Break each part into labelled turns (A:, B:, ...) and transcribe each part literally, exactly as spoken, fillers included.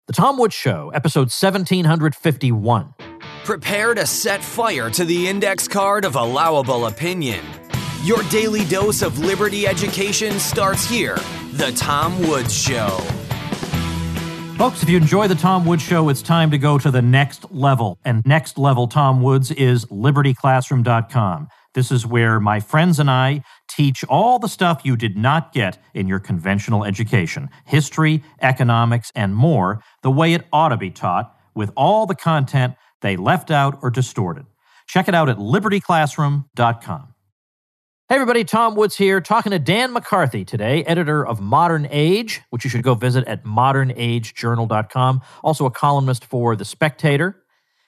A: The Tom Woods Show, episode seventeen fifty-one.
B: Prepare to set fire to the index card of allowable opinion. Your daily dose of liberty education starts here. The Tom Woods Show.
A: Folks, if you enjoy the Tom Woods Show, it's time to go to the next level. And next level Tom Woods is liberty classroom dot com. This is where my friends and I teach all the stuff you did not get in your conventional education. History, economics, and more, the way it ought to be taught, with all the content they left out or distorted. Check it out at liberty classroom dot com. Hey everybody, Tom Woods here, talking to Dan McCarthy today, editor of Modern Age, which you should go visit at modern age journal dot com, also a columnist for The Spectator,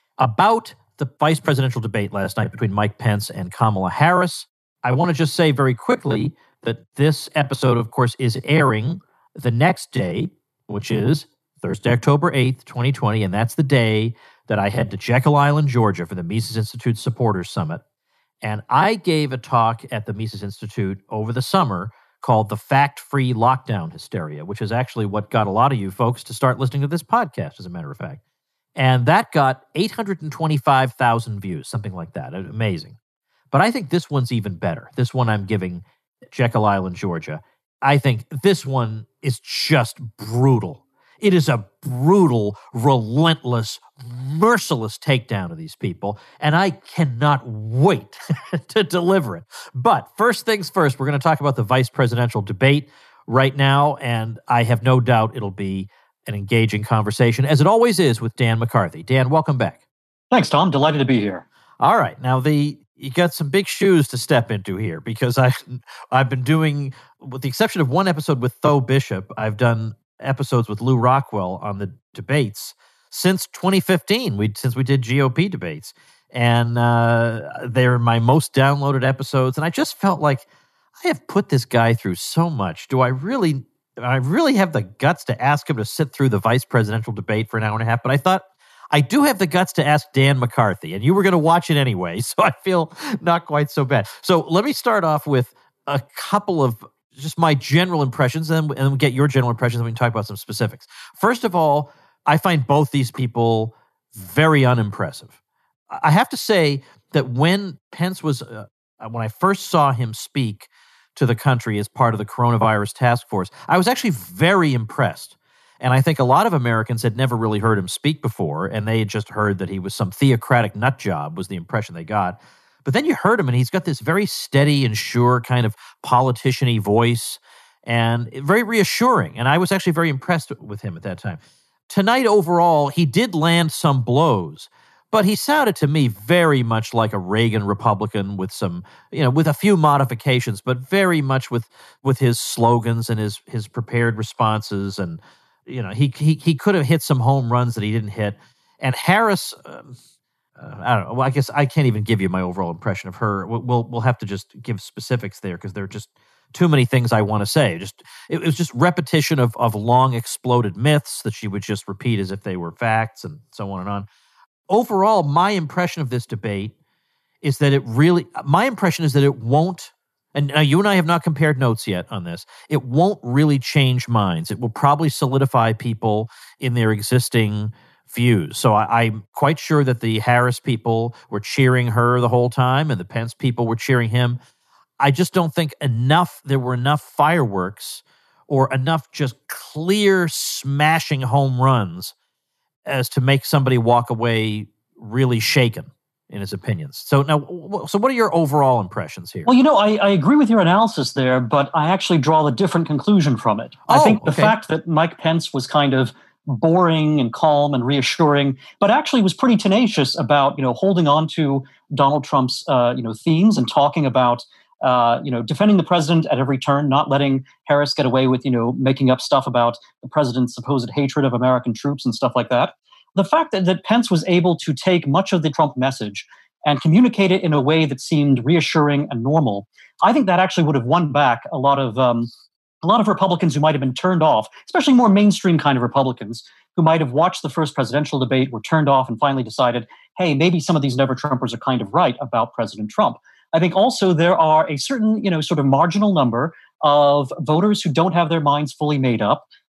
A: about the vice presidential debate last night between Mike Pence and Kamala Harris. I want to just say very quickly that this episode, of course, is airing the next day, which is Thursday, October eighth, twenty twenty, and that's the day that I head to Jekyll Island, Georgia for the Mises Institute Supporters Summit. And I gave a talk at the Mises Institute over the summer called The Fact-Free Lockdown Hysteria, which is actually what got a lot of you folks to start listening to this podcast, as a matter of fact. And that got eight hundred twenty-five thousand views, something like that. Amazing. But I think this one's even better. This one I'm giving Jekyll Island, Georgia. I think this one is just brutal. It is a brutal, relentless, merciless takedown of these people, and I cannot wait to deliver it. But first things first, we're going to talk about the vice presidential debate right now, and I have no doubt it'll be an engaging conversation, as it always is with Dan McCarthy. Dan, welcome back.
C: Thanks, Tom. Delighted to be here.
A: All right. Now, the you got some big shoes to step into here, because I, I've been doing, with the exception of one episode with Tho Bishop, I've done episodes with Lou Rockwell on the debates since twenty fifteen, we since we did G O P debates. And uh, they're my most downloaded episodes. And I just felt like I have put this guy through so much. Do I really, I really have the guts to ask him to sit through the vice presidential debate for an hour and a half? But I thought, I do have the guts to ask Dan McCarthy, and you were going to watch it anyway, so I feel not quite so bad. So let me start off with a couple of just my general impressions, and then we'll get your general impressions, and we can talk about some specifics. First of all, I find both these people very unimpressive. I have to say that when Pence was, uh, when I first saw him speak to the country as part of the coronavirus task force, I was actually very impressed. And I think a lot of Americans had never really heard him speak before, and they had just heard that he was some theocratic nut job, was the impression they got. But then you heard him, and he's got this very steady and sure kind of politician-y voice, and very reassuring. And I was actually very impressed with him at that time. Tonight, overall, he did land some blows, but he sounded to me very much like a Reagan Republican with some, you know, with a few modifications, but very much with with his slogans and his his prepared responses. And, you know, he he he could have hit some home runs that he didn't hit. And Harris, um, uh, I don't know. Well, I guess I can't even give you my overall impression of her. We'll we'll, we'll have to just give specifics there, because there are just too many things I want to say. Just it, it was just repetition of of long exploded myths that she would just repeat as if they were facts, and so on and on. Overall, my impression of this debate is that it really, my impression is that it won't, and now you and I have not compared notes yet on this, it won't really change minds. It will probably solidify people in their existing views. So I, I'm quite sure that the Harris people were cheering her the whole time, and the Pence people were cheering him. I just don't think enough, there were enough fireworks or enough just clear smashing home runs as to make somebody walk away really shaken in his opinions. So now, so what are your overall impressions here?
C: Well, you know, I, I agree with your analysis there, but I actually draw a different conclusion from it.
A: Oh,
C: I think the
A: okay.
C: fact that Mike Pence was kind of boring and calm and reassuring, but actually was pretty tenacious about, you know, holding on to Donald Trump's, uh, you know, themes and talking about, uh, you know, defending the president at every turn, not letting Harris get away with, you know, making up stuff about the president's supposed hatred of American troops and stuff like that. The fact that, that Pence was able to take much of the Trump message and communicate it in a way that seemed reassuring and normal, I think that actually would have won back a lot of um, a lot of Republicans who might have been turned off, especially more mainstream kind of Republicans who might have watched the first presidential debate, were turned off, and finally decided, hey, maybe some of these never-Trumpers are kind of right about President Trump. I think also there are a certain, you know, sort of marginal number of voters who don't have their minds fully made up,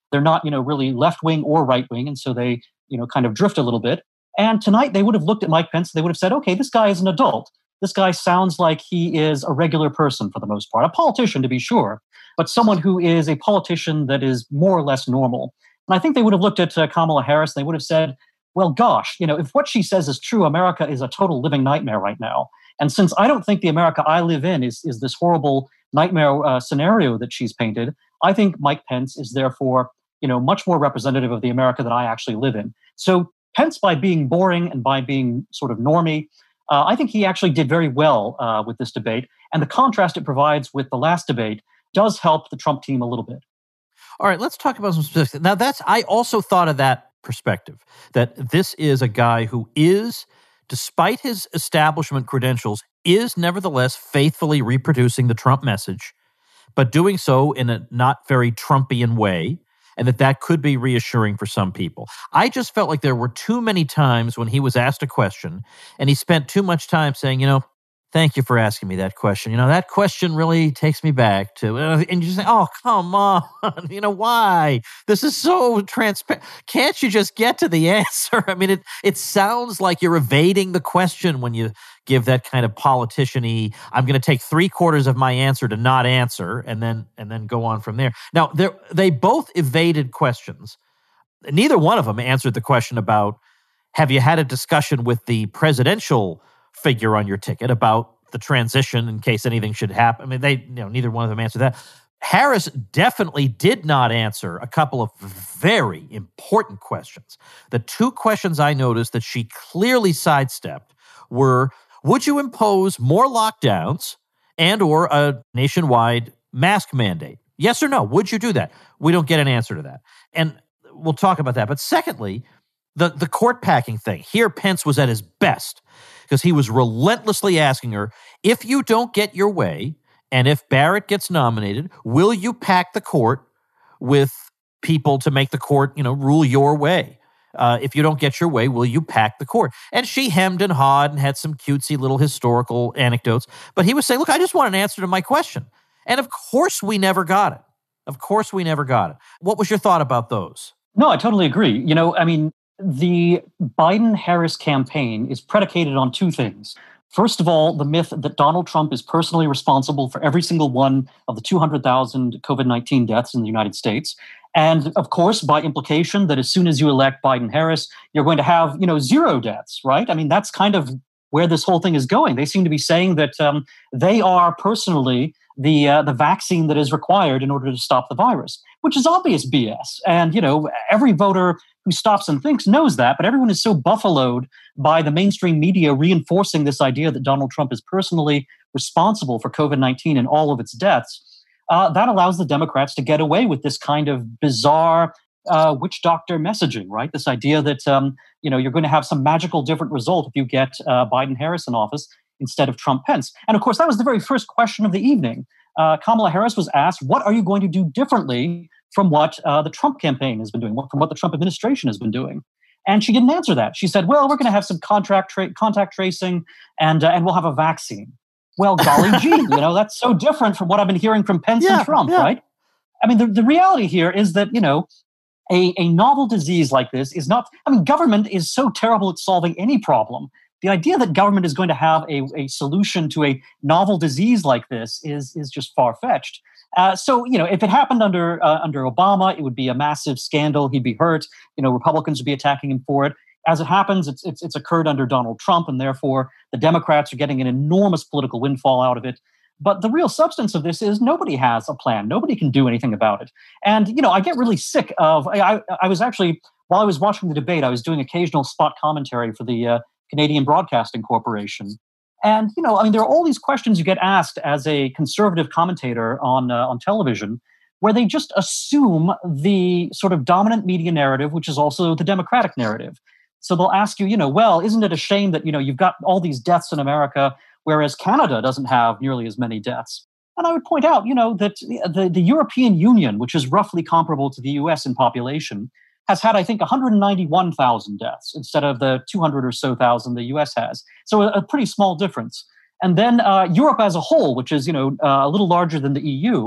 C: They're not, you know, really left-wing or right-wing, and so they, you know, kind of drift a little bit. And tonight they would have looked at Mike Pence, they would have said, okay, this guy is an adult. This guy sounds like he is a regular person for the most part, a politician to be sure, but someone who is a politician that is more or less normal. And I think they would have looked at uh, Kamala Harris, and they would have said, well, gosh, you know, if what she says is true, America is a total living nightmare right now. And since I don't think the America I live in is, is this horrible nightmare uh, scenario that she's painted, I think Mike Pence is therefore, you know, much more representative of the America that I actually live in. So Pence, by being boring and by being sort of normie, uh, I think he actually did very well uh, with this debate. And the contrast it provides with the last debate does help the Trump team a little bit.
A: All right, let's talk about some specifics. Now, that's I also thought of that perspective, that this is a guy who is, despite his establishment credentials, is nevertheless faithfully reproducing the Trump message, but doing so in a not very Trumpian way, and that that could be reassuring for some people. I just felt like there were too many times when he was asked a question, and he spent too much time saying, you know, thank you for asking me that question. You know, that question really takes me back to, uh, and you say, oh, come on. You know, why? This is so transparent. Can't you just get to the answer? I mean, it it sounds like you're evading the question when you give that kind of politician-y, I'm going to take three quarters of my answer to not answer, and then and then go on from there. Now, they both evaded questions. Neither one of them answered the question about, have you had a discussion with the presidential figure on your ticket about the transition in case anything should happen? I mean, they, you know, neither one of them answered that. Harris definitely did not answer a couple of very important questions. The two questions I noticed that she clearly sidestepped were, would you impose more lockdowns and or a nationwide mask mandate? Yes or no? Would you do that? We don't get an answer to that. And we'll talk about that. But secondly, the, the court packing thing. Here, Pence was at his best because he was relentlessly asking her, if you don't get your way, and if Barrett gets nominated, will you pack the court with people to make the court, you know, rule your way? Uh, if you don't get your way, will you pack the court? And she hemmed and hawed and had some cutesy little historical anecdotes. But he was saying, look, I just want an answer to my question. And of course we never got it. Of course we never got it. What was your thought about those?
C: No, I totally agree. You know, I mean, the Biden-Harris campaign is predicated on two things. First of all, the myth that Donald Trump is personally responsible for every single one of the two hundred thousand COVID nineteen deaths in the United States. And of course, by implication, that as soon as you elect Biden-Harris, you're going to have, you know, zero deaths, right? I mean, that's kind of where this whole thing is going. They seem to be saying that um, they are personally the uh, the vaccine that is required in order to stop the virus, which is obvious B S. And, you know, every voter who stops and thinks knows that, but everyone is so buffaloed by the mainstream media reinforcing this idea that Donald Trump is personally responsible for COVID nineteen and all of its deaths. Uh, that allows the Democrats to get away with this kind of bizarre uh, witch doctor messaging, right? This idea that, um, you know, you're going to have some magical different result if you get uh, Biden-Harris in office instead of Trump-Pence. And of course, that was the very first question of the evening. Uh, Kamala Harris was asked, what are you going to do differently from what uh, the Trump campaign has been doing, from what the Trump administration has been doing? And she didn't answer that. She said, well, we're going to have some contract tra- contact tracing and, uh, and we'll have a vaccine. Well, golly gee, you know, that's so different from what I've been hearing from Pence
A: yeah,
C: and Trump,
A: yeah.
C: right? I mean, the, the reality here is that, you know, a, a novel disease like this is not, I mean, government is so terrible at solving any problem. The idea that government is going to have a, a solution to a novel disease like this is, is just far-fetched. Uh, so, you know, if it happened under uh, under Obama, it would be a massive scandal. He'd be hurt. You know, Republicans would be attacking him for it. As it happens, it's, it's it's occurred under Donald Trump, and therefore the Democrats are getting an enormous political windfall out of it. But the real substance of this is nobody has a plan. Nobody can do anything about it. And, you know, I get really sick of, I, I was actually, while I was watching the debate, I was doing occasional spot commentary for the uh, Canadian Broadcasting Corporation. And, you know, I mean, there are all these questions you get asked as a conservative commentator on uh, on television, where they just assume the sort of dominant media narrative, which is also the Democratic narrative. So they'll ask you, you know, well, isn't it a shame that, you know, you've got all these deaths in America, whereas Canada doesn't have nearly as many deaths? And I would point out, you know, that the, the European Union, which is roughly comparable to the U S in population, has had, I think, one hundred ninety-one thousand deaths instead of the two hundred or so thousand the U S has. So a, a pretty small difference. And then uh, Europe as a whole, which is, you know, uh, a little larger than the E U,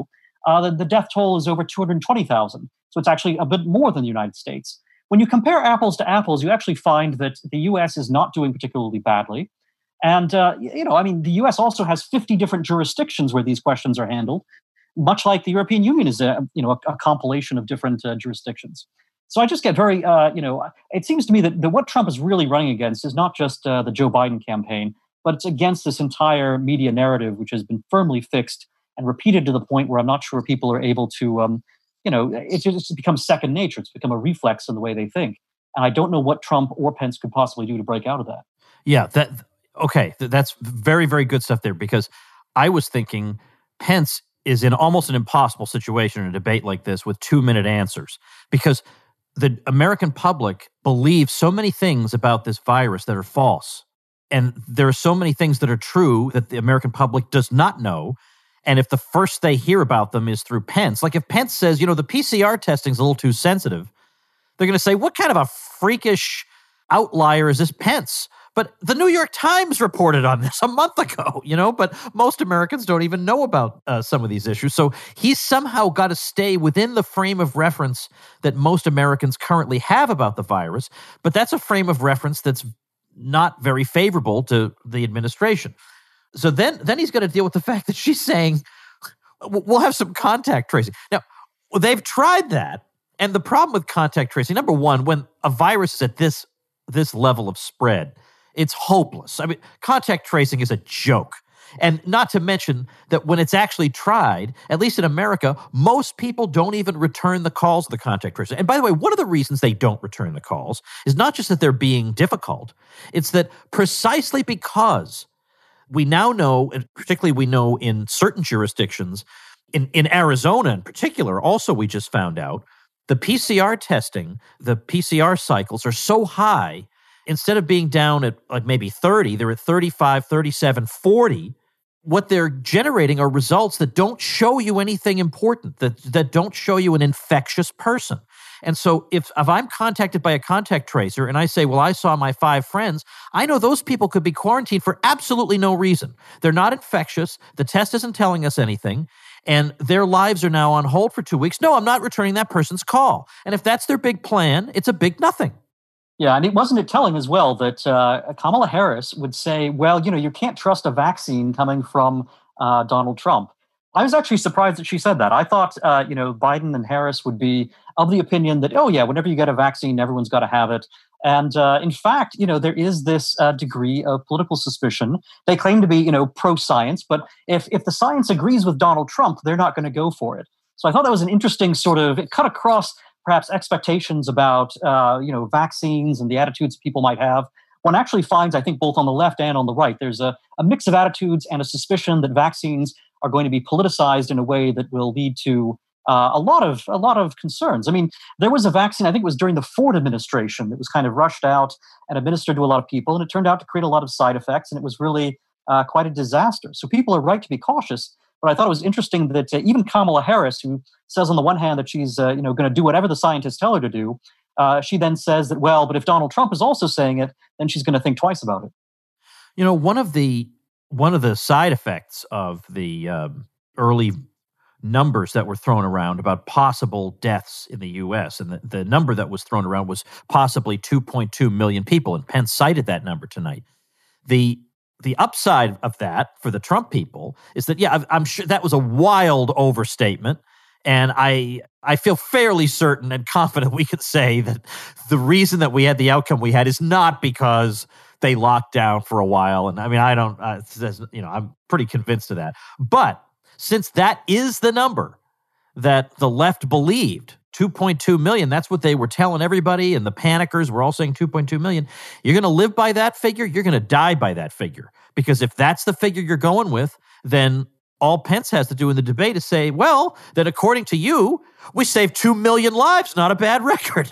C: uh, the, the death toll is over two hundred twenty thousand. So it's actually a bit more than the United States. When you compare apples to apples, you actually find that the U S is not doing particularly badly. And, uh, you know, I mean, the U S also has fifty different jurisdictions where these questions are handled, much like the European Union is a, you know, a, a compilation of different uh, jurisdictions. So I just get very, uh, you know, it seems to me that, that what Trump is really running against is not just uh, the Joe Biden campaign, but it's against this entire media narrative, which has been firmly fixed and repeated to the point where I'm not sure people are able to, um, you know, it just becomes second nature. It's become a reflex in the way they think. And I don't know what Trump or Pence could possibly do to break out of that.
A: Yeah, that okay. That's very, very good stuff there, because I was thinking Pence is in almost an impossible situation in a debate like this with two-minute answers, because the American public believes so many things about this virus that are false. And there are so many things that are true that the American public does not know. And if the first they hear about them is through Pence, like if Pence says, you know, the P C R testing's a little too sensitive, they're going to say, what kind of a freakish outlier is this Pence? But the New York Times reported on this a month ago, you know, but most Americans don't even know about uh, some of these issues. So he's somehow got to stay within the frame of reference that most Americans currently have about the virus. But that's a frame of reference that's not very favorable to the administration. So then, then he's going to deal with the fact that she's saying, we'll have some contact tracing. Now, they've tried that. And the problem with contact tracing, number one, when a virus is at this this level of spread, it's hopeless. I mean, contact tracing is a joke. And not to mention that when it's actually tried, at least in America, most people don't even return the calls of the contact tracers. And by the way, one of the reasons they don't return the calls is not just that they're being difficult. It's that precisely because we now know, and particularly we know in certain jurisdictions, in, in Arizona in particular, also we just found out, the P C R testing, the P C R cycles are so high, instead of being down at like maybe thirty, they're at thirty-five, thirty-seven, forty. What they're generating are results that don't show you anything important, that, that don't show you an infectious person. And so if, if I'm contacted by a contact tracer and I say, well, I saw my five friends, I know those people could be quarantined for absolutely no reason. They're not infectious. The test isn't telling us anything. And their lives are now on hold for two weeks. No, I'm not returning that person's call. And if that's their big plan, it's a big nothing.
C: Yeah, and it wasn't it telling as well that uh, Kamala Harris would say, well, you know, you can't trust a vaccine coming from uh, Donald Trump. I was actually surprised that she said that. I thought, uh, you know, Biden and Harris would be of the opinion that, oh, yeah, whenever you get a vaccine, everyone's got to have it. And uh, in fact, you know, there is this uh, degree of political suspicion. They claim to be, you know, pro-science, but if if the science agrees with Donald Trump, they're not going to go for it. So I thought that was an interesting sort of, it cut across perhaps expectations about, uh, you know, vaccines and the attitudes people might have. One actually finds, I think, both on the left and on the right, there's a, a mix of attitudes and a suspicion that vaccines are going to be politicized in a way that will lead to uh, a lot of a lot of concerns. I mean, there was a vaccine, I think it was during the Ford administration, that was kind of rushed out and administered to a lot of people, and it turned out to create a lot of side effects, and it was really uh, quite a disaster. So people are right to be cautious. But I thought it was interesting that uh, even Kamala Harris, who says on the one hand that she's uh, you know going to do whatever the scientists tell her to do, uh, she then says that, well, but if Donald Trump is also saying it, then she's going to think twice about it.
A: You know, one of the one of the side effects of the um, early numbers that were thrown around about possible deaths in the U S, and the, the number that was thrown around was possibly two point two million people, and Pence cited that number tonight. The The upside of that for the Trump people is that, yeah, I'm sure that was a wild overstatement. And I I feel fairly certain and confident we could say that the reason that we had the outcome we had is not because they locked down for a while. And I mean, I don't, uh, you know, I'm pretty convinced of that. But since that is the number that the left believed, two point two million, that's what they were telling everybody, and the panickers were all saying two point two million. You're going to live by that figure, you're going to die by that figure. Because if that's the figure you're going with, then all Pence has to do in the debate is say, well, then according to you, we saved two million lives, not a bad record.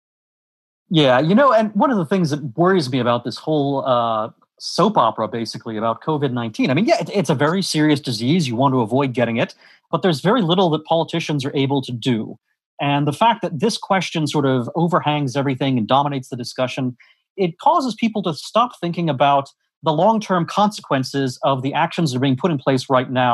C: Yeah, you know, and one of the things that worries me about this whole uh, soap opera, basically, about COVID nineteen, I mean, yeah, it, it's a very serious disease. You want to avoid getting it, but there's very little that politicians are able to do. And the fact that this question sort of overhangs everything and dominates the discussion, it causes people to stop thinking about the long-term consequences of the actions that are being put in place right now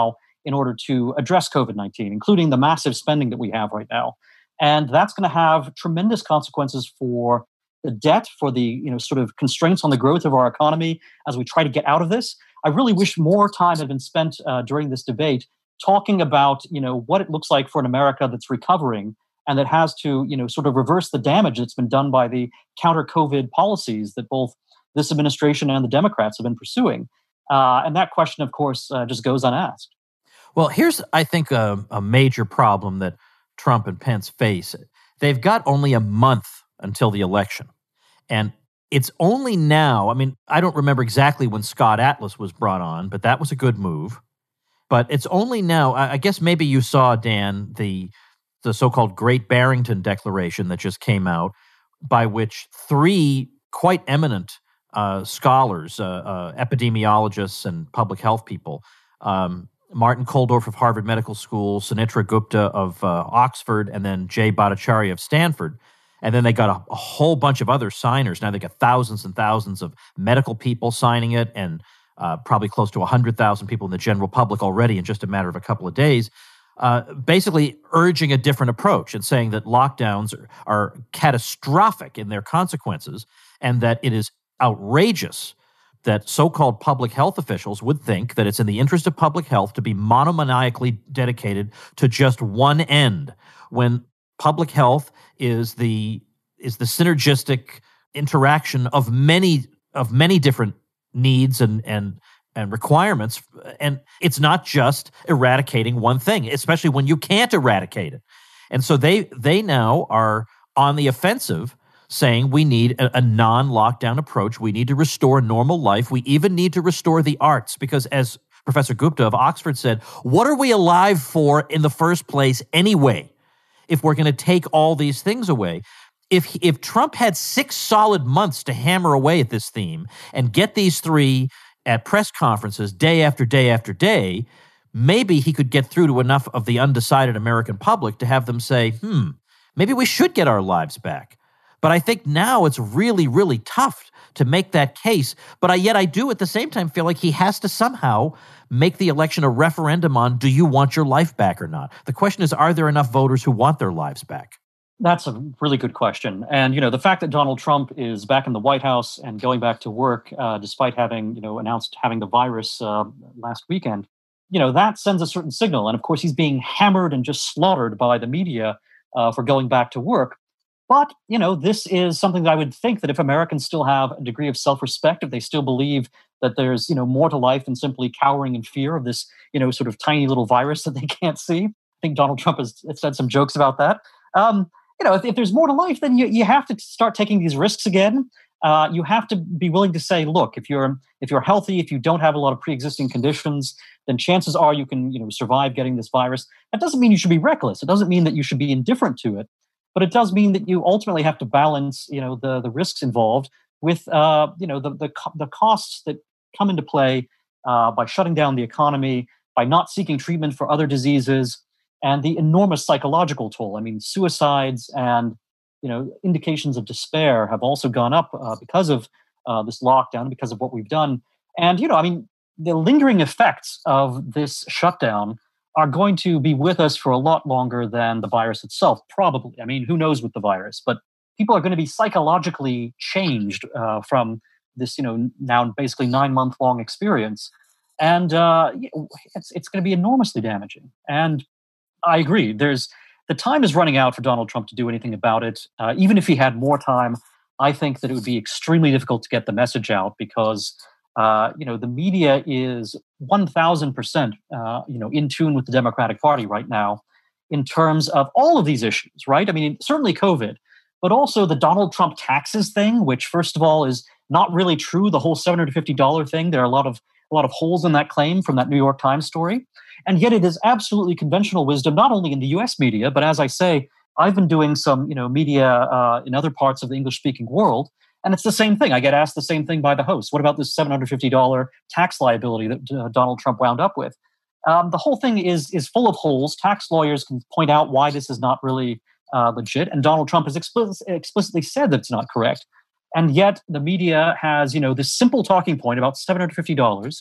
C: in order to address COVID nineteen, including the massive spending that we have right now. And that's going to have tremendous consequences for the debt, for the you know sort of constraints on the growth of our economy as we try to get out of this. I really wish more time had been spent uh, during this debate talking about you know what it looks like for an America that's recovering and that has to you know sort of reverse the damage that's been done by the counter-COVID policies that both this administration and the Democrats have been pursuing. Uh, and that question, of course, uh, just goes unasked.
A: Well, here's, I think, a, a major problem that Trump and Pence face. They've got only a month until the election. And it's only now, I mean, I don't remember exactly when Scott Atlas was brought on, but that was a good move. But it's only now, I, I guess maybe you saw, Dan, the the so-called Great Barrington Declaration that just came out, by which three quite eminent uh, scholars, uh, uh, epidemiologists and public health people, um, Martin Kulldorff of Harvard Medical School, Sunitra Gupta of uh, Oxford, and then Jay Bhattacharya of Stanford. And then they got a, a whole bunch of other signers. Now they got thousands and thousands of medical people signing it, and uh, probably close to one hundred thousand people in the general public already in just a matter of a couple of days, uh, basically urging a different approach and saying that lockdowns are, are catastrophic in their consequences and that it is outrageous that so-called public health officials would think that it's in the interest of public health to be monomaniacally dedicated to just one end, when public health is the is the synergistic interaction of many of many different needs and and and requirements, and it's not just eradicating one thing, especially when you can't eradicate it. And so they they now are on the offensive, saying we need a, a non-lockdown approach. We need to restore normal life. We even need to restore the arts, because as Professor Gupta of Oxford said, what are we alive for in the first place anyway, if we're going to take all these things away? If if Trump had six solid months to hammer away at this theme and get these three at press conferences day after day after day, maybe he could get through to enough of the undecided American public to have them say, hmm, maybe we should get our lives back. But I think now it's really, really tough to make that case. But I, yet I do at the same time feel like he has to somehow make the election a referendum on, do you want your life back or not? The question is, are there enough voters who want their lives back?
C: That's a really good question. And, you know, the fact that Donald Trump is back in the White House and going back to work, uh, despite having, you know, announced having the virus uh, last weekend, you know, that sends a certain signal. And of course, he's being hammered and just slaughtered by the media uh, for going back to work. But, you know, this is something that I would think that if Americans still have a degree of self-respect, if they still believe that there's, you know, more to life than simply cowering in fear of this, you know, sort of tiny little virus that they can't see. I think Donald Trump has said some jokes about that. Um, you know, if, if there's more to life, then you, you have to start taking these risks again. Uh, you have to be willing to say, look, if you're if you're healthy, if you don't have a lot of pre-existing conditions, then chances are you can, you know, survive getting this virus. That doesn't mean you should be reckless. It doesn't mean that you should be indifferent to it. But it does mean that you ultimately have to balance, you know, the the risks involved with, uh, you know, the the the costs that come into play uh, by shutting down the economy, by not seeking treatment for other diseases, and the enormous psychological toll. I mean, suicides and, you know, indications of despair have also gone up uh, because of uh, this lockdown, because of what we've done. And, you know, I mean, the lingering effects of this shutdown are going to be with us for a lot longer than the virus itself, probably. I mean, who knows with the virus? But people are going to be psychologically changed uh, from this, you know, now basically nine-month-long experience. And uh, it's it's going to be enormously damaging. And I agree. There's the time is running out for Donald Trump to do anything about it. Uh, even if he had more time, I think that it would be extremely difficult to get the message out because Uh, you know, the media is one thousand percent, uh, you know, in tune with the Democratic Party right now in terms of all of these issues, right? I mean, certainly COVID, but also the Donald Trump taxes thing, which, first of all, is not really true. The whole seven hundred fifty dollars thing, there are a lot of a lot of holes in that claim from that New York Times story. And yet it is absolutely conventional wisdom, not only in the U S media, but as I say, I've been doing some, you know, media uh, in other parts of the English-speaking world. And it's the same thing. I get asked the same thing by the host. What about this seven hundred fifty dollars tax liability that uh, Donald Trump wound up with? Um, the whole thing is is full of holes. Tax lawyers can point out why this is not really uh, legit. And Donald Trump has explicit, explicitly said that it's not correct. And yet the media has, you know, this simple talking point about seven hundred fifty dollars.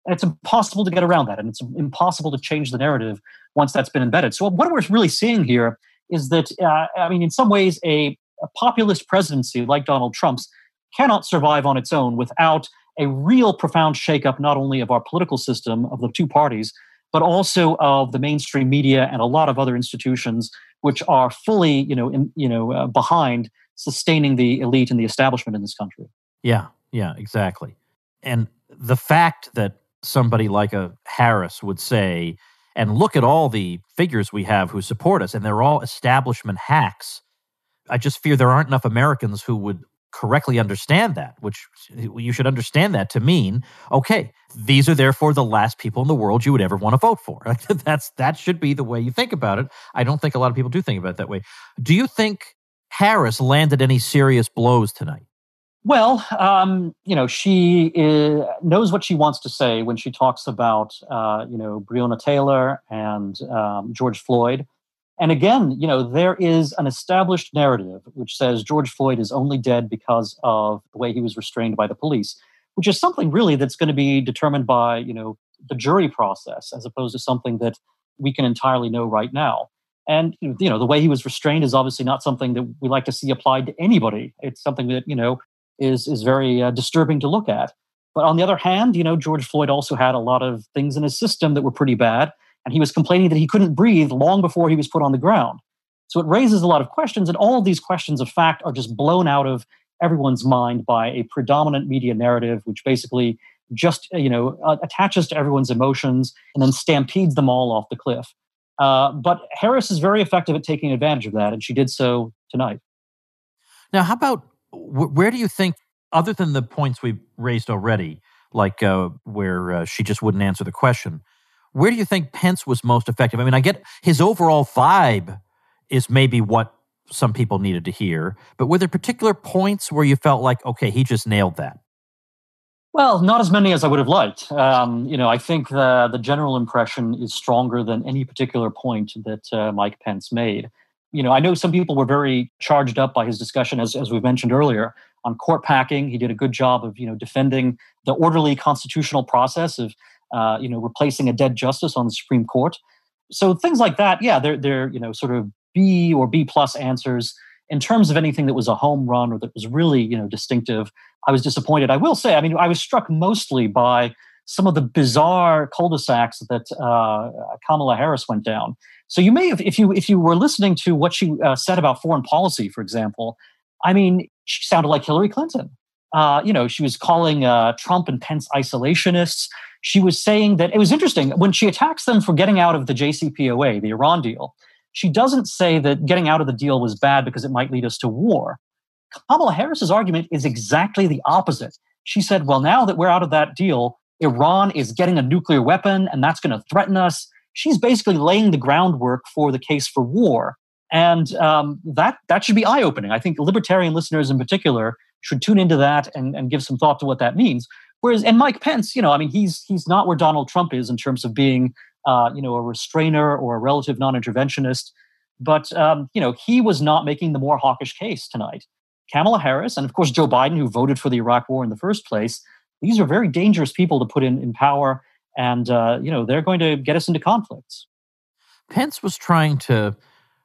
C: And it's impossible to get around that, and it's impossible to change the narrative once that's been embedded. So what we're really seeing here is that, uh, I mean, in some ways, a, a populist presidency like Donald Trump's cannot survive on its own without a real profound shakeup, not only of our political system, of the two parties, but also of the mainstream media and a lot of other institutions which are fully, you know, in, you know, uh, behind sustaining the elite and the establishment in this country.
A: Yeah, yeah, exactly. And the fact that somebody like a Harris would say, and look at all the figures we have who support us, and they're all establishment hacks. I just fear there aren't enough Americans who would correctly understand that, which you should understand that to mean, okay, these are therefore the last people in the world you would ever want to vote for. That's that should be the way you think about it. I don't think a lot of people do think about it that way. Do you think Harris landed any serious blows tonight?
C: Well, um, you know, she is, knows what she wants to say when she talks about, uh, you know, Breonna Taylor and um, George Floyd. And again, you know, there is an established narrative which says George Floyd is only dead because of the way he was restrained by the police, which is something really that's going to be determined by, you know, the jury process, as opposed to something that we can entirely know right now. And, you know, the way he was restrained is obviously not something that we like to see applied to anybody. It's something that, you know, is is very uh, disturbing to look at. But on the other hand, you know, George Floyd also had a lot of things in his system that were pretty bad, and he was complaining that he couldn't breathe long before he was put on the ground. So it raises a lot of questions, and all of these questions of fact are just blown out of everyone's mind by a predominant media narrative, which basically just, you know, uh, attaches to everyone's emotions and then stampedes them all off the cliff. Uh, but Harris is very effective at taking advantage of that, and she did so tonight.
A: Now, how about where do you think, other than the points we've raised already, like uh, where uh, she just wouldn't answer the question, where do you think Pence was most effective? I mean, I get his overall vibe is maybe what some people needed to hear, but were there particular points where you felt like, okay, he just nailed that?
C: Well, not as many as I would have liked. Um, you know, I think the, the general impression is stronger than any particular point that uh, Mike Pence made. You know, I know some people were very charged up by his discussion, as, as we've mentioned earlier, on court packing. He did a good job of, you know, defending the orderly constitutional process of, uh, you know, replacing a dead justice on the Supreme Court. So things like that, yeah, they're, they're you know, sort of B or B plus answers. In terms of anything that was a home run or that was really, you know, distinctive, I was disappointed. I will say, I mean, I was struck mostly by some of the bizarre cul-de-sacs that uh, Kamala Harris went down. So you may have, if you if you were listening to what she uh, said about foreign policy, for example, I mean, she sounded like Hillary Clinton. Uh, you know, she was calling uh, Trump and Pence isolationists. She was saying that it was interesting when she attacks them for getting out of the J C P O A, the Iran deal. She doesn't say that getting out of the deal was bad because it might lead us to war. Kamala Harris's argument is exactly the opposite. She said, well, now that we're out of that deal, Iran is getting a nuclear weapon and that's going to threaten us. She's basically laying the groundwork for the case for war. And um, that that should be eye-opening. I think libertarian listeners in particular should tune into that and, and give some thought to what that means. Whereas, and Mike Pence, you know, I mean, he's he's not where Donald Trump is in terms of being, uh, you know, a restrainer or a relative non-interventionist. But, um, you know, he was not making the more hawkish case tonight. Kamala Harris, and of course Joe Biden, who voted for the Iraq War in the first place, these are very dangerous people to put in, in power. And, uh, you know, they're going to get us into conflicts.
A: Pence was trying to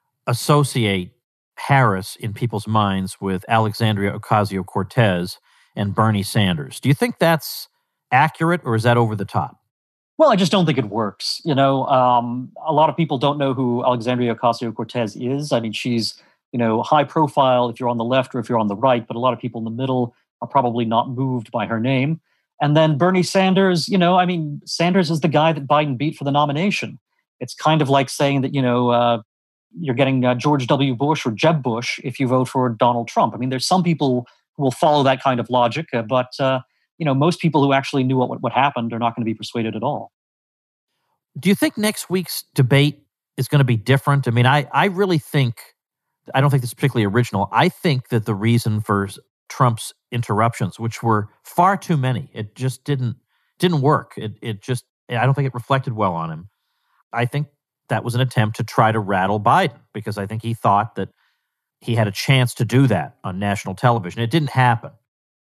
A: associate Harris in people's minds with Alexandria Ocasio-Cortez and Bernie Sanders. Do you think that's accurate, or is that over the top?
C: Well, I just don't think it works. You know, um, a lot of people don't know who Alexandria Ocasio-Cortez is. I mean, she's, you know, high profile if you're on the left or if you're on the right, but a lot of people in the middle are probably not moved by her name. And then Bernie Sanders, you know, I mean, Sanders is the guy that Biden beat for the nomination. It's kind of like saying that, you know, uh, you're getting uh, George W. Bush or Jeb Bush if you vote for Donald Trump. I mean, there's some people who will follow that kind of logic, uh, but, uh, you know, most people who actually knew what, what happened are not going to be persuaded at all.
A: Do you think next week's debate is going to be different? I mean, I, I really think, I don't think this is particularly original. I think that the reason for Trump's interruptions, which were far too many, it just didn't didn't work. It it just, I don't think it reflected well on him. I think that was an attempt to try to rattle Biden, because I think he thought that he had a chance to do that on national television. It didn't happen.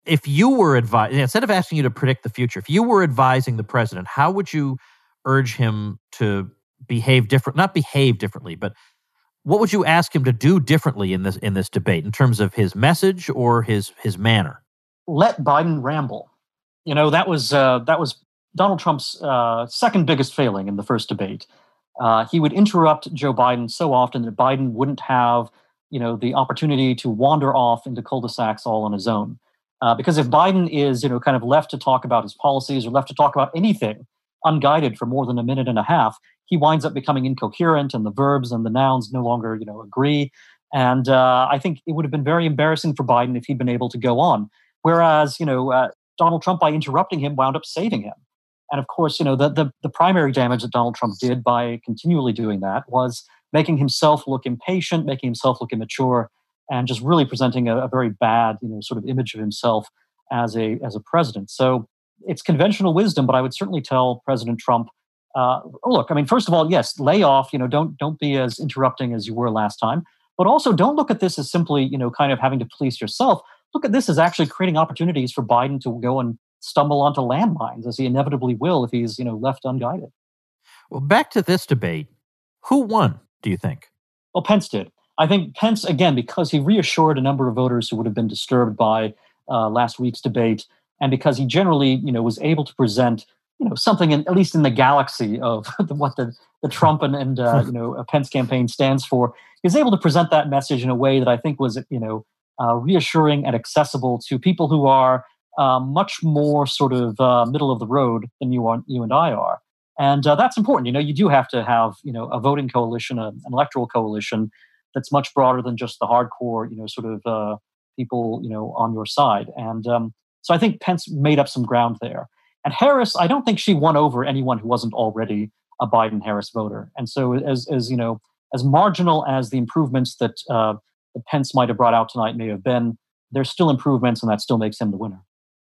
A: if you were advising, instead of asking you to predict the future, if you were advising the president, how would you urge him to behave different? Not behave differently, but what would you ask him to do differently in this in this debate in terms of his message or his his manner?
C: Let Biden ramble. You know, that was uh, that was Donald Trump's uh, second biggest failing in the first debate. Uh, he would interrupt Joe Biden so often that Biden wouldn't have, you know, the opportunity to wander off into cul-de-sacs all on his own. Uh, because if Biden is, you know, kind of left to talk about his policies or left to talk about anything unguided for more than a minute and a half, he winds up becoming incoherent, and the verbs and the nouns no longer, you know, agree. And uh, I think it would have been very embarrassing for Biden if he'd been able to go on. Whereas, you know, uh, Donald Trump, by interrupting him, wound up saving him. And of course, you know, the, the the primary damage that Donald Trump did by continually doing that was making himself look impatient, making himself look immature, and just really presenting a, a very bad, you know, sort of image of himself as a as a president. So it's conventional wisdom, but I would certainly tell President Trump, uh, look, I mean, first of all, yes, lay off, you know, don't don't be as interrupting as you were last time, but also don't look at this as simply, you know, kind of having to police yourself. Look at this as actually creating opportunities for Biden to go and stumble onto landmines, as he inevitably will if he's, you know, left unguided.
A: Well, back to this debate, who won, do you think?
C: Well, Pence did. I think Pence, again, because he reassured a number of voters who would have been disturbed by uh, last week's debate, and because he generally, you know, was able to present, you know, something in, at least in the galaxy of what the, the Trump and, and uh, you know, Pence campaign stands for, he was able to present that message in a way that I think was, you know, uh, reassuring and accessible to people who are uh, much more sort of uh, middle of the road than you are, you and I are. And uh, that's important. You know, you do have to have, you know, a voting coalition, a, an electoral coalition that's much broader than just the hardcore, you know, sort of uh, people, you know, on your side. And um, so I think Pence made up some ground there. And Harris, I don't think she won over anyone who wasn't already a Biden-Harris voter. And so as, as you know, as marginal as the improvements that, uh, that Pence might have brought out tonight may have been, there's still improvements, and that still makes him the winner.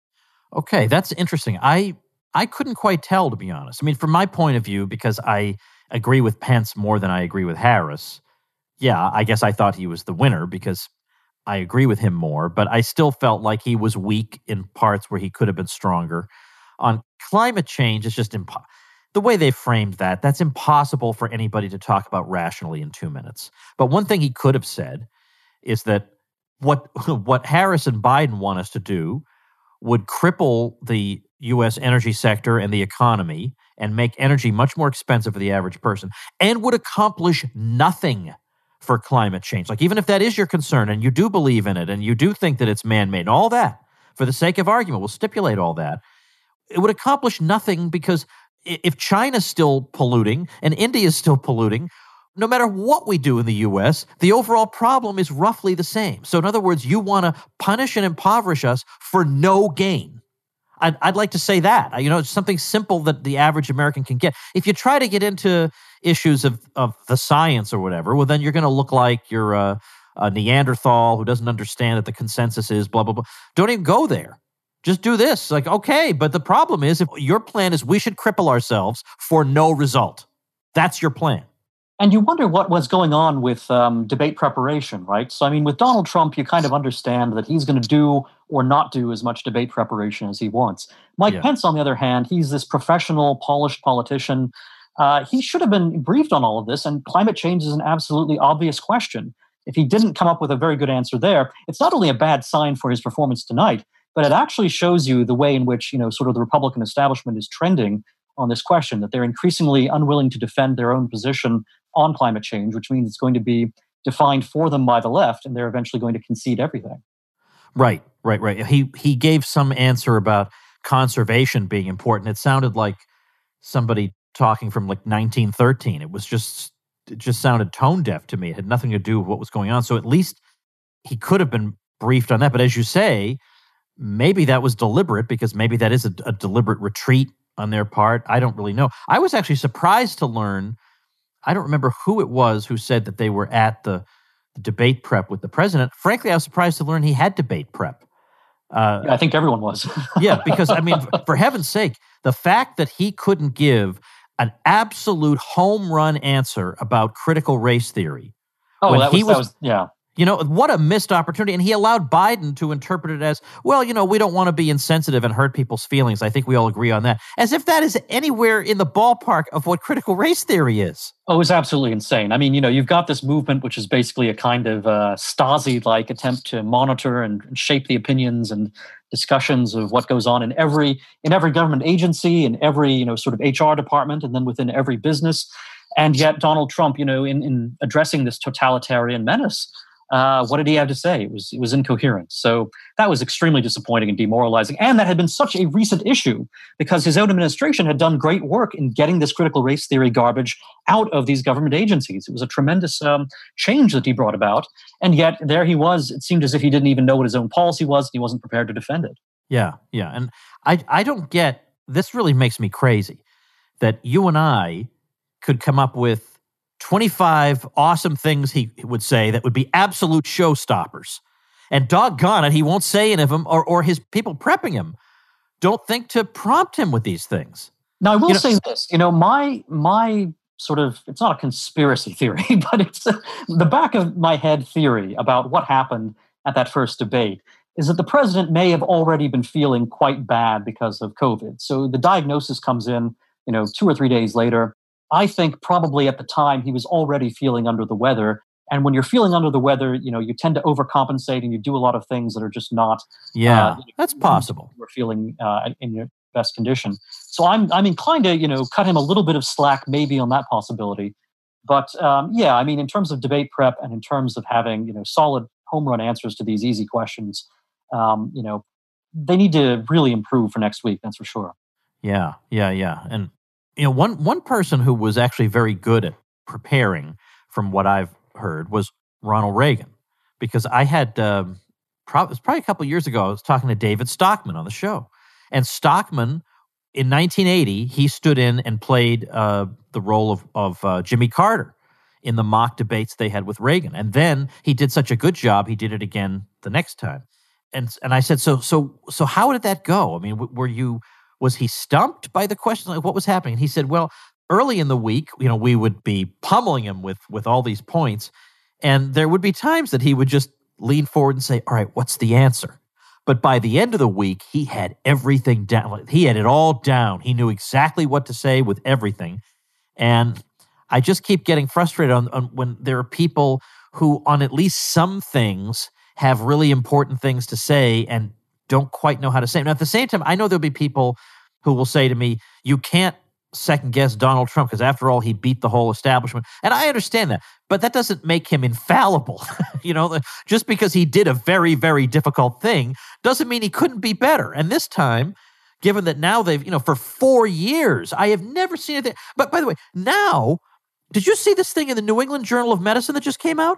A: Okay, that's interesting. I I couldn't quite tell, to be honest. I mean, from my point of view, because I agree with Pence more than I agree with Harris, yeah, I guess I thought he was the winner because I agree with him more, but I still felt like he was weak in parts where he could have been stronger. On climate change, it's just impossible. The way they framed that, that's impossible for anybody to talk about rationally in two minutes. But one thing he could have said is that what what Harris and Biden want us to do would cripple the U S energy sector and the economy and make energy much more expensive for the average person and would accomplish nothing for climate change. Like, even if that is your concern and you do believe in it and you do think that it's man-made and all that, for the sake of argument, we'll stipulate all that, it would accomplish nothing because if China's still polluting and India is still polluting, no matter what we do in the U S, the overall problem is roughly the same. So in other words, you want to punish and impoverish us for no gain. I'd, I'd like to say that. You know, it's something simple that the average American can get. If you try to get into issues of, of the science or whatever, well, then you're going to look like you're a, a Neanderthal who doesn't understand that the consensus is blah, blah, blah. Don't even go there. Just do this. Like, okay, but the problem is if your plan is we should cripple ourselves for no result. That's your plan.
C: And you wonder what was going on with um, debate preparation, right? So, I mean, with Donald Trump, you kind of understand that he's going to do or not do as much debate preparation as he wants. Mike yeah. Pence, on the other hand, he's this professional, polished politician. Uh, he should have been briefed on all of this, and climate change is an absolutely obvious question. If he didn't come up with a very good answer there, it's not only a bad sign for his performance tonight, but it actually shows you the way in which, you know, sort of the Republican establishment is trending on this question, that they're increasingly unwilling to defend their own position on climate change, which means it's going to be defined for them by the left, and they're eventually going to concede everything.
A: Right, right, right. He he gave some answer about conservation being important. It sounded like somebody talking from like nineteen thirteen. It was just it just sounded tone deaf to me. It had nothing to do with what was going on. So at least he could have been briefed on that. But as you say, maybe that was deliberate because maybe that is a, a deliberate retreat on their part. I don't really know. I was actually surprised to learn, I don't remember who it was who said that they were at the, the debate prep with the president. Frankly, I was surprised to learn he had debate prep.
C: Uh, yeah, I think everyone was.
A: Yeah, because, I mean, for heaven's sake, the fact that he couldn't give an absolute home run answer about critical race theory.
C: Oh,
A: when
C: that
A: he
C: was,
A: was,
C: that was, yeah.
A: You know, what a missed opportunity. And he allowed Biden to interpret it as, well, you know, we don't want to be insensitive and hurt people's feelings. I think we all agree on that. As if that is anywhere in the ballpark of what critical race theory is.
C: Oh, it's absolutely insane. I mean, you know, you've got this movement, which is basically a kind of uh, Stasi-like attempt to monitor and shape the opinions and discussions of what goes on in every in every government agency, in every, you know, sort of H R department, and then within every business. And yet Donald Trump, you know, in, in addressing this totalitarian menace, Uh, what did he have to say? It was it was incoherent. So that was extremely disappointing and demoralizing. And that had been such a recent issue because his own administration had done great work in getting this critical race theory garbage out of these government agencies. It was a tremendous um, change that he brought about. And yet there he was. It seemed as if he didn't even know what his own policy was. And he wasn't prepared to defend it.
A: Yeah, yeah. And I, I don't get, this really makes me crazy that you and I could come up with twenty-five awesome things he would say that would be absolute showstoppers. And doggone it, he won't say any of them, or, or his people prepping him don't think to prompt him with these things.
C: Now, I will
A: you know,
C: say this. You know, my my sort of, it's not a conspiracy theory, but it's a, the back of my head theory about what happened at that first debate is that the president may have already been feeling quite bad because of COVID. So the diagnosis comes in, you know, two or three days later. I think probably at the time he was already feeling under the weather. And when you're feeling under the weather, you know, you tend to overcompensate and you do a lot of things that are just not.
A: Yeah,
C: uh,
A: that's possible.
C: You're feeling uh, in your best condition. So I'm I'm inclined to, you know, cut him a little bit of slack maybe on that possibility. But um, yeah, I mean, in terms of debate prep and in terms of having, you know, solid home run answers to these easy questions, um, you know, they need to really improve for next week. That's for sure.
A: Yeah, yeah, yeah. And you know, one one person who was actually very good at preparing, from what I've heard, was Ronald Reagan, because I had um, pro- it was probably a couple of years ago. I was talking to David Stockman on the show, and Stockman in nineteen eighty he stood in and played uh, the role of of uh, Jimmy Carter in the mock debates they had with Reagan, and then he did such a good job, he did it again the next time. And and I said, so so so how did that go? I mean, w- were you Was he stumped by the question? Like, what was happening? And he said, well, early in the week, you know, we would be pummeling him with with all these points. And there would be times that he would just lean forward and say, all right, what's the answer? But by the end of the week, he had everything down. He had it all down. He knew exactly what to say with everything. And I just keep getting frustrated on, on when there are people who, on at least some things, have really important things to say and don't quite know how to say it. Now, at the same time, I know there'll be people who will say to me, you can't second guess Donald Trump because after all, he beat the whole establishment. And I understand that, but that doesn't make him infallible. You know, just because he did a very, very difficult thing doesn't mean he couldn't be better. And this time, given that now they've, you know, for four years, I have never seen anything. But by the way, now, did you see this thing in the New England Journal of Medicine that just came out?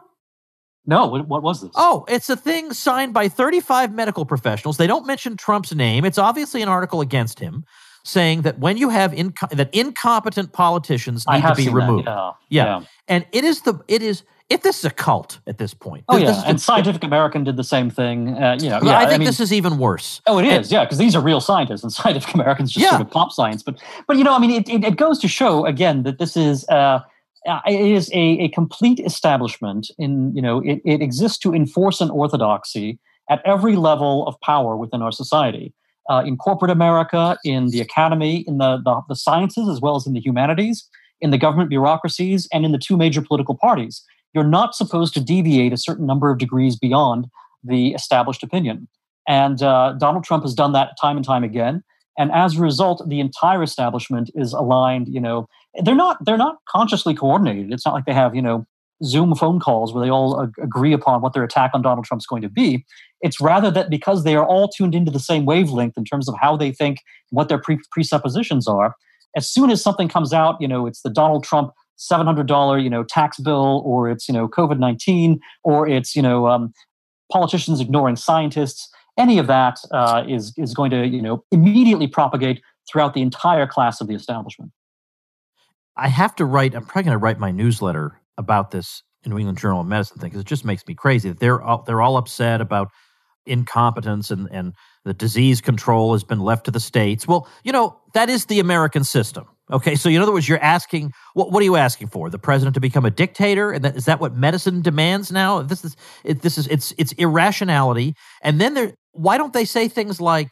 C: No, what, what was this?
A: Oh, it's a thing signed by thirty-five medical professionals. They don't mention Trump's name. It's obviously an article against him, saying that when you have inco- that incompetent politicians need to be removed.
C: Yeah.
A: Yeah.
C: yeah,
A: and it is the it is if this is a cult at this point.
C: Oh
A: this,
C: yeah,
A: this
C: and
A: the,
C: Scientific American did the same thing. Uh, you know,
A: yeah,
C: yeah,
A: I think
C: I mean,
A: this is even worse.
C: Oh, it
A: and,
C: is, yeah, because these are real scientists, and Scientific Americans just
A: yeah.
C: sort of pop science. But but you know, I mean, it it, it goes to show again that this is. Uh, It is a, a complete establishment. In you know, it, it exists to enforce an orthodoxy at every level of power within our society, uh, in corporate America, in the academy, in the, the the sciences, as well as in the humanities, in the government bureaucracies, and in the two major political parties. You're not supposed to deviate a certain number of degrees beyond the established opinion, and uh, Donald Trump has done that time and time again. And as a result, the entire establishment is aligned. You know, they're not they're not consciously coordinated. It's not like they have, you know, Zoom phone calls where they all ag- agree upon what their attack on Donald Trump's going to be. It's rather that because they are all tuned into the same wavelength in terms of how they think, what their pre- presuppositions are. As soon as something comes out, you know, it's the Donald Trump seven hundred dollars, you know, tax bill, or it's, you know, COVID nineteen, or it's, you know, um, politicians ignoring scientists. Any of that uh, is is going to, you know, immediately propagate throughout the entire class of the establishment.
A: I have to write. I'm probably going to write my newsletter about this New England Journal of Medicine thing because it just makes me crazy that they're all, they're all upset about incompetence and and the disease control has been left to the states. Well, you know, that is the American system. Okay, so in other words, you're asking, what, what are you asking for? The president to become a dictator? And that, is that what medicine demands now? This is, it, this is, it's, it's irrationality. And then there, why don't they say things like,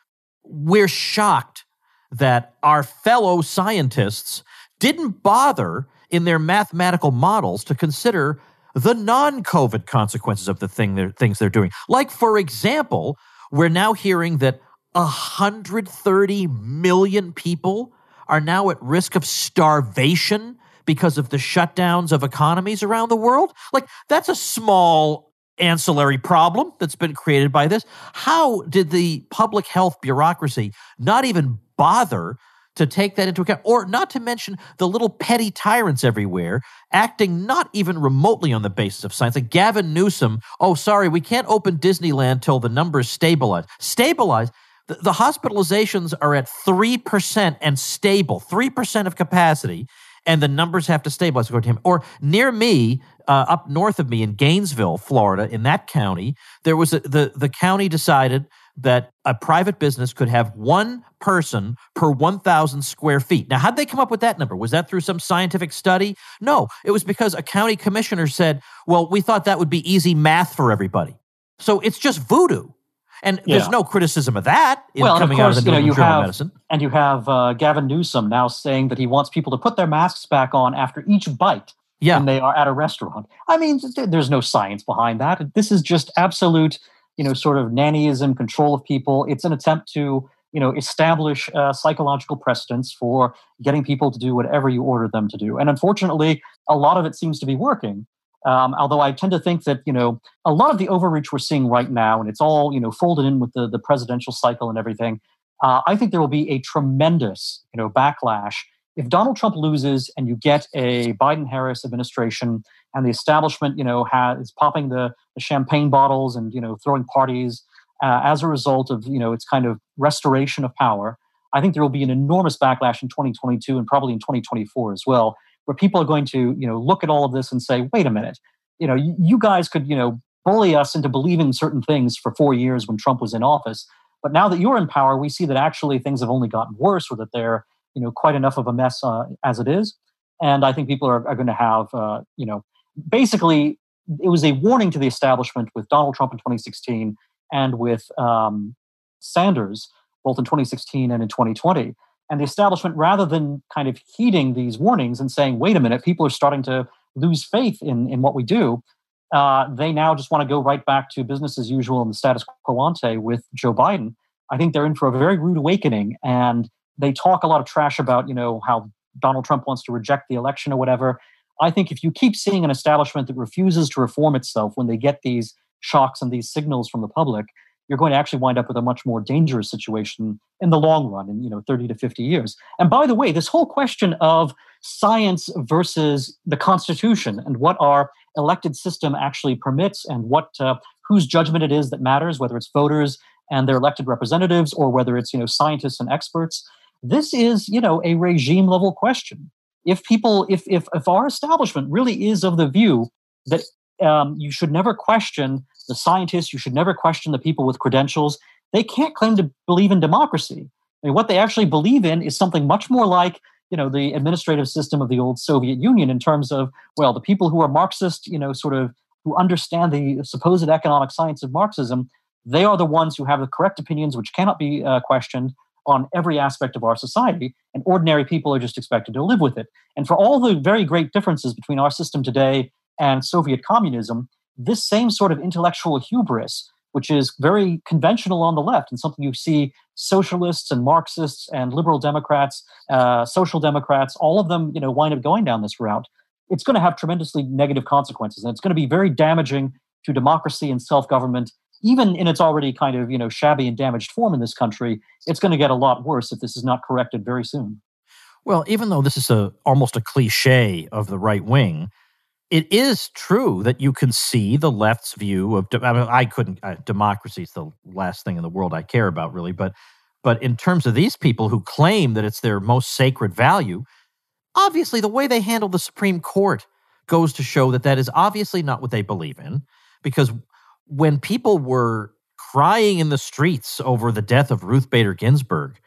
A: we're shocked that our fellow scientists didn't bother in their mathematical models to consider the non-COVID consequences of the thing they're, things they're doing. Like, for example, we're now hearing that one hundred thirty million people are now at risk of starvation because of the shutdowns of economies around the world. Like, that's a small ancillary problem that's been created by this. How did the public health bureaucracy not even bother to take that into account? Or not to mention the little petty tyrants everywhere acting not even remotely on the basis of science. Like Gavin Newsom, oh, sorry, we can't open Disneyland till the numbers stabilize. Stabilize? The, the hospitalizations are at three percent and stable, three percent of capacity, and the numbers have to stabilize according to him. Or near me, uh, up north of me in Gainesville, Florida, in that county, there was a, the, the county decided that a private business could have one person per one thousand square feet. Now, how'd they come up with that number? Was that through some scientific study? No, it was because a county commissioner said, well, we thought that would be easy math for everybody. So it's just voodoo. And yeah. there's no criticism of that in
C: well,
A: coming
C: course,
A: out of the New England
C: you know,
A: Journal
C: have,
A: of Medicine.
C: And you have uh, Gavin Newsom now saying that he wants people to put their masks back on after each bite
A: yeah.
C: when they are at a restaurant. I mean, there's no science behind that. This is just absolute, you know, sort of nannyism, control of people. It's an attempt to, you know, establish uh, psychological precedents for getting people to do whatever you order them to do. And unfortunately, a lot of it seems to be working. Um, although I tend to think that, you know, a lot of the overreach we're seeing right now, and it's all, you know, folded in with the, the presidential cycle and everything, uh, I think there will be a tremendous, you know, backlash if Donald Trump loses and you get a Biden-Harris administration and the establishment, you know, has, is popping the, the champagne bottles and, you know, throwing parties uh, as a result of, you know, its kind of restoration of power. I think there will be an enormous backlash in twenty twenty-two and probably in twenty twenty-four as well, where people are going to, you know, look at all of this and say, wait a minute, you know, you, you guys could, you know, bully us into believing certain things for four years when Trump was in office. But now that you're in power, we see that actually things have only gotten worse, or that they're, you know, quite enough of a mess uh, as it is. And I think people are, are going to have, uh, you know, basically it was a warning to the establishment with Donald Trump in twenty sixteen and with um, Sanders, both in twenty sixteen and in twenty twenty. And the establishment, rather than kind of heeding these warnings and saying, wait a minute, people are starting to lose faith in, in what we do, uh, they now just want to go right back to business as usual and the status quo ante with Joe Biden. I think they're in for a very rude awakening. And they talk a lot of trash about, you know, how Donald Trump wants to reject the election or whatever. I think if you keep seeing an establishment that refuses to reform itself when they get these shocks and these signals from the public, you're going to actually wind up with a much more dangerous situation in the long run, in, you know, thirty to fifty years. And by the way, this whole question of science versus the Constitution and what our elected system actually permits and what uh, whose judgment it is that matters, whether it's voters and their elected representatives or whether it's, you know, scientists and experts, this is, you know, a regime level question. If people, if if if our establishment really is of the view that um, you should never question the scientists, you should never question the people with credentials, they can't claim to believe in democracy. I mean, what they actually believe in is something much more like, you know, the administrative system of the old Soviet Union in terms of, well, the people who are Marxist, you know, sort of who understand the supposed economic science of Marxism, they are the ones who have the correct opinions which cannot be uh, questioned on every aspect of our society, and ordinary people are just expected to live with it. And for all the very great differences between our system today and Soviet communism, this same sort of intellectual hubris, which is very conventional on the left and something you see socialists and Marxists and liberal Democrats, uh, social Democrats, all of them, you know, wind up going down this route, it's going to have tremendously negative consequences. And it's going to be very damaging to democracy and self-government. Even in its already kind of, you know, shabby and damaged form in this country, it's going to get a lot worse if this is not corrected very soon.
A: Well, even though this is a almost a cliche of the right wing, it is true that you can see the left's view of, I mean, I couldn't, uh, democracy is the last thing in the world I care about, really, but but in terms of these people who claim that it's their most sacred value, obviously the way they handle the Supreme Court goes to show that that is obviously not what they believe in, because when people were crying in the streets over the death of Ruth Bader Ginsburg,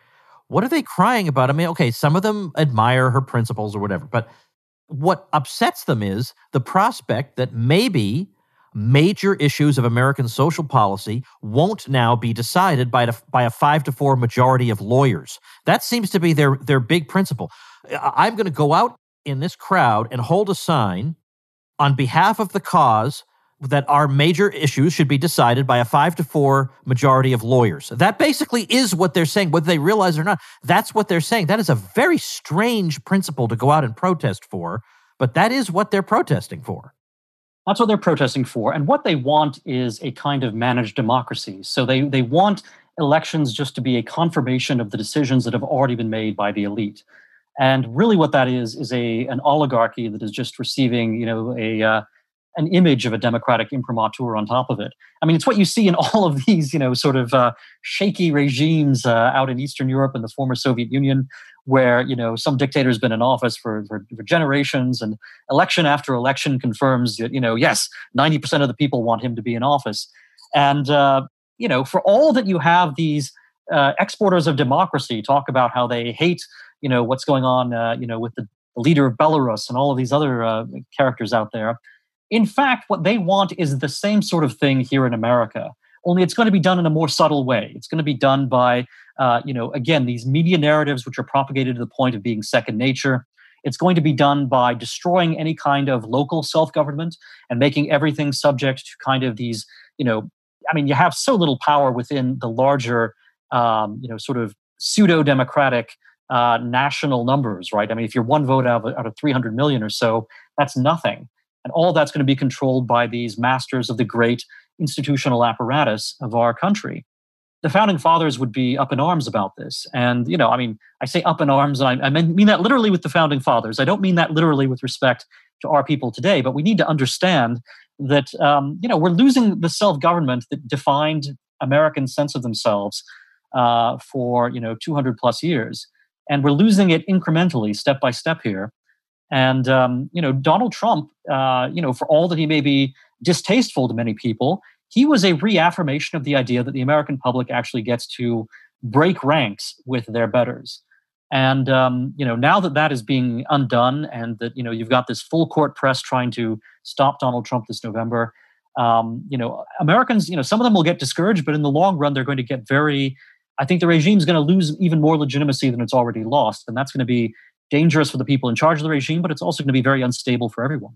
A: what are they crying about? I mean, okay, some of them admire her principles or whatever, but what upsets them is the prospect that maybe major issues of American social policy won't now be decided by, the, by a five to four majority of lawyers. That seems to be their, their big principle. I'm going to go out in this crowd and hold a sign on behalf of the cause that our major issues should be decided by a five to four majority of lawyers. That basically is what they're saying, whether they realize it or not. That's what they're saying. That is a very strange principle to go out and protest for, but that is what they're protesting for.
C: That's what they're protesting for. And what they want is a kind of managed democracy. So they, they want elections just to be a confirmation of the decisions that have already been made by the elite. And really what that is, is a an oligarchy that is just receiving, you know, a uh, an image of a democratic imprimatur on top of it. I mean, it's what you see in all of these, you know, sort of uh, shaky regimes uh, out in Eastern Europe and the former Soviet Union, where, you know, some dictator has been in office for, for, for generations, and election after election confirms that, you know, yes, ninety percent of the people want him to be in office. And, uh, you know, for all that you have these uh, exporters of democracy talk about how they hate, you know, what's going on, uh, you know, with the, the leader of Belarus and all of these other uh, characters out there. In fact, what they want is the same sort of thing here in America, only it's going to be done in a more subtle way. It's going to be done by, uh, you know, again, these media narratives which are propagated to the point of being second nature. It's going to be done by destroying any kind of local self-government and making everything subject to kind of these, you know, I mean, you have so little power within the larger, um, you know, sort of pseudo-democratic uh, national numbers, right? I mean, if you're one vote out of, out of three hundred million or so, that's nothing. And all that's going to be controlled by these masters of the great institutional apparatus of our country. The founding fathers would be up in arms about this. And, you know, I mean, I say up in arms, and I, I mean that literally with the founding fathers. I don't mean that literally with respect to our people today, but we need to understand that, um, you know, we're losing the self-government that defined American sense of themselves uh, for, you know, two hundred plus years. And we're losing it incrementally, step by step here. And, um, you know, Donald Trump, uh, you know, for all that he may be distasteful to many people, he was a reaffirmation of the idea that the American public actually gets to break ranks with their betters. And, um, you know, now that that is being undone and that, you know, you've got this full court press trying to stop Donald Trump this November, um, you know, Americans, you know, some of them will get discouraged, but in the long run, they're going to get very, I think the regime is going to lose even more legitimacy than it's already lost. And that's going to be dangerous for the people in charge of the regime, but it's also going to be very unstable for everyone.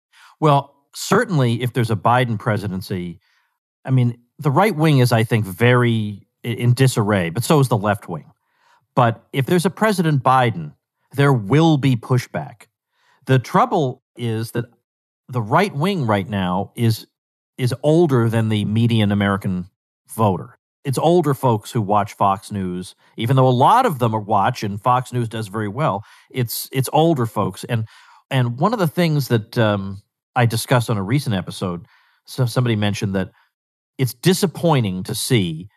A: Well, certainly if there's a Biden presidency, I mean, the right wing is, I think, very in disarray, but so is the left wing. But if there's a President Biden, there will be pushback. The trouble is that the right wing right now is is older than the median American voter. It's older folks who watch Fox News, even though a lot of them are watch, and Fox News does very well. It's it's older folks, and and one of the things that um, I discussed on a recent episode, so somebody mentioned that it's disappointing to see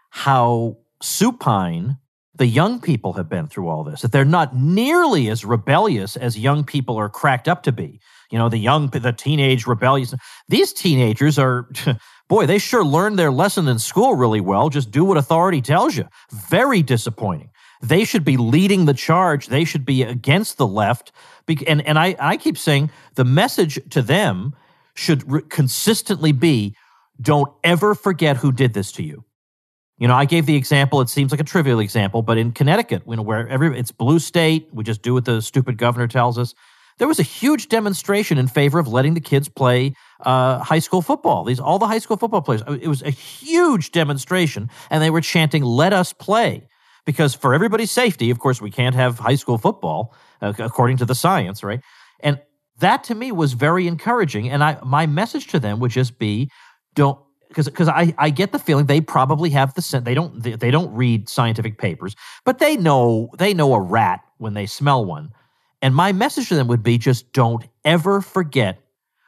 A: how supine the young people have been through all this. That they're not nearly as rebellious as young people are cracked up to be. You know, the young, the teenage rebellious. These teenagers are. Boy, they sure learned their lesson in school really well. Just do what authority tells you. Very disappointing. They should be leading the charge. They should be against the left. And, and I, I keep saying the message to them should re- consistently be, don't ever forget who did this to you. You know, I gave the example, it seems like a trivial example, but in Connecticut, you know, where every it's blue state, we just do what the stupid governor tells us. There was a huge demonstration in favor of letting the kids play uh, high school football. These all the high school football players. It was a huge demonstration, and they were chanting, "Let us play," because for everybody's safety, of course, we can't have high school football uh, according to the science, right? And that to me was very encouraging. And I, my message to them would just be, don't. Because because I, I get the feeling they probably have the sense they don't they, they don't read scientific papers, but they know they know a rat when they smell one. And my message to them would be just don't ever forget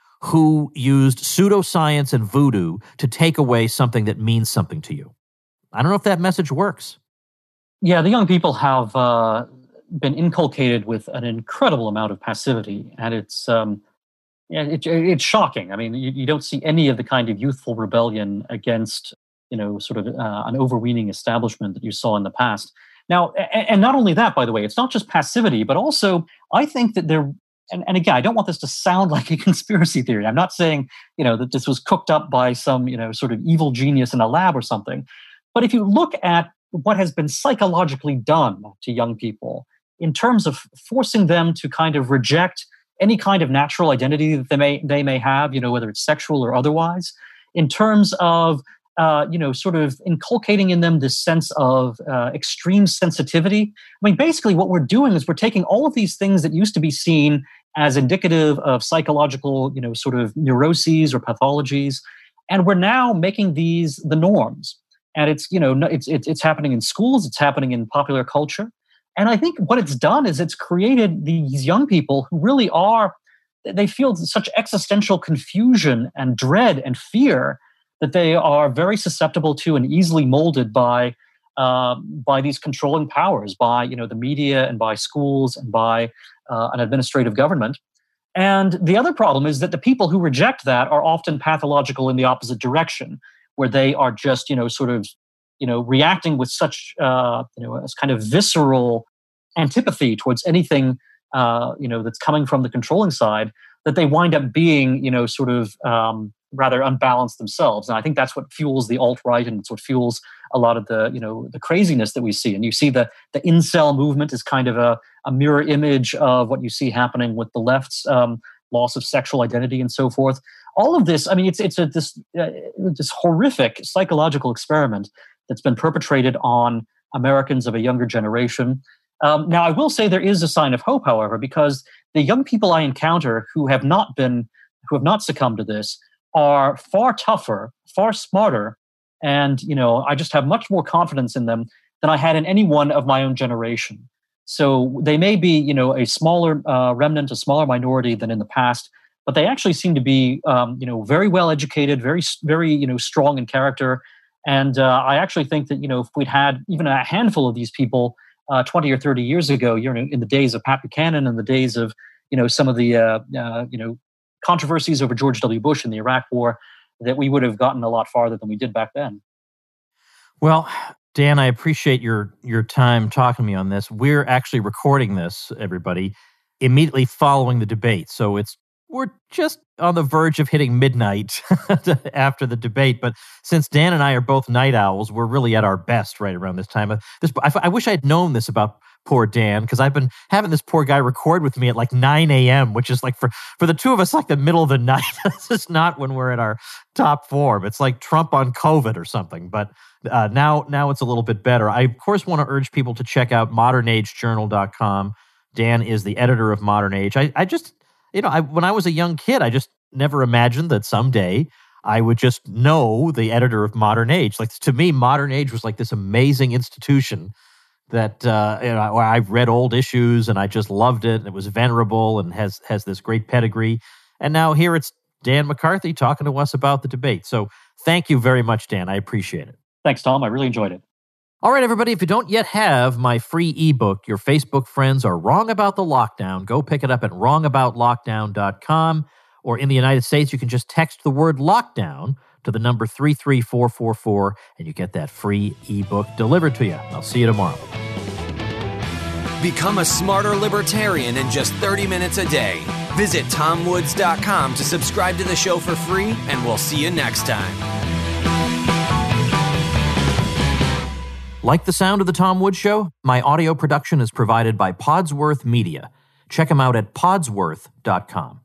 A: who used pseudoscience and voodoo to take away something that means something to you. I don't know if that message works.
C: Yeah, the young people have uh, been inculcated with an incredible amount of passivity, and it's um, it, it's shocking. I mean, you, you don't see any of the kind of youthful rebellion against, you know, sort of uh, an overweening establishment that you saw in the past. Now, and, and not only that, by the way, it's not just passivity, but also I think that there, and, and again, I don't want this to sound like a conspiracy theory. I'm not saying, you know, that this was cooked up by some, you know, sort of evil genius in a lab or something. But if you look at what has been psychologically done to young people in terms of forcing them to kind of reject any kind of natural identity that they may they may have, you know, whether it's sexual or otherwise, in terms of uh, you know, sort of inculcating in them this sense of uh, extreme sensitivity. I mean, basically, what we're doing is we're taking all of these things that used to be seen as indicative of psychological, you know, sort of neuroses or pathologies, and we're now making these the norms. And it's, you know, it's it's it's happening in schools, it's happening in popular culture. And I think what it's done is it's created these young people who really are, they feel such existential confusion and dread and fear that they are very susceptible to and easily molded by uh, by these controlling powers, by, you know, the media and by schools and by uh, an administrative government. And the other problem is that the people who reject that are often pathological in the opposite direction, where they are just, you know, sort of, you know, reacting with such, uh, you know, as kind of visceral antipathy towards anything, uh, you know, that's coming from the controlling side, that they wind up being, you know, sort of um, rather unbalanced themselves. And I think that's what fuels the alt-right, and it's what fuels a lot of the, you know, the craziness that we see. And you see the the incel movement is kind of a, a mirror image of what you see happening with the left's um, loss of sexual identity and so forth. All of this, I mean, it's it's a this uh, this horrific psychological experiment that's been perpetrated on Americans of a younger generation. Um, now, I will say there is a sign of hope, however, because the young people I encounter who have not been, who have not succumbed to this, are far tougher, far smarter, and, you know, I just have much more confidence in them than I had in anyone of my own generation. So they may be, you know, a smaller uh, remnant, a smaller minority than in the past, but they actually seem to be, um, you know, very well educated, very, very, you know, strong in character. And uh, I actually think that, you know, if we'd had even a handful of these people uh, twenty or thirty years ago, you know, in the days of Pat Buchanan and the days of, you know, some of the, uh, uh, you know, controversies over George W. Bush in the Iraq War, that we would have gotten a lot farther than we did back then.
A: Well, Dan, I appreciate your your time talking to me on this. We're actually recording this, everybody, immediately following the debate. So it's we're just on the verge of hitting midnight after the debate. But since Dan and I are both night owls, we're really at our best right around this time. This, I, I wish I had known this about poor Dan, because I've been having this poor guy record with me at like nine a.m., which is like for, for the two of us, like the middle of the night. This is not when we're at our top form. It's like Trump on COVID or something. But uh, now, now it's a little bit better. I, of course, want to urge people to check out modern age journal dot com. Dan is the editor of Modern Age. I, I just, you know, I, when I was a young kid, I just never imagined that someday I would just know the editor of Modern Age. Like, to me, Modern Age was like this amazing institution that uh, you know, I've read old issues and I just loved it. And it was venerable and has has this great pedigree. And now here it's Dan McCarthy talking to us about the debate. So thank you very much, Dan. I appreciate it.
C: Thanks, Tom. I really enjoyed it.
A: All right, everybody, if you don't yet have my free ebook, Your Facebook Friends Are Wrong About the Lockdown, go pick it up at wrong about lockdown dot com. Or in the United States, you can just text the word lockdown to the number three three four four four, and you get that free ebook delivered to you. I'll see you tomorrow.
B: Become a smarter libertarian in just thirty minutes a day. Visit tom woods dot com to subscribe to the show for free, and we'll see you next time.
A: Like the sound of The Tom Woods Show? My audio production is provided by Podsworth Media. Check them out at podsworth dot com.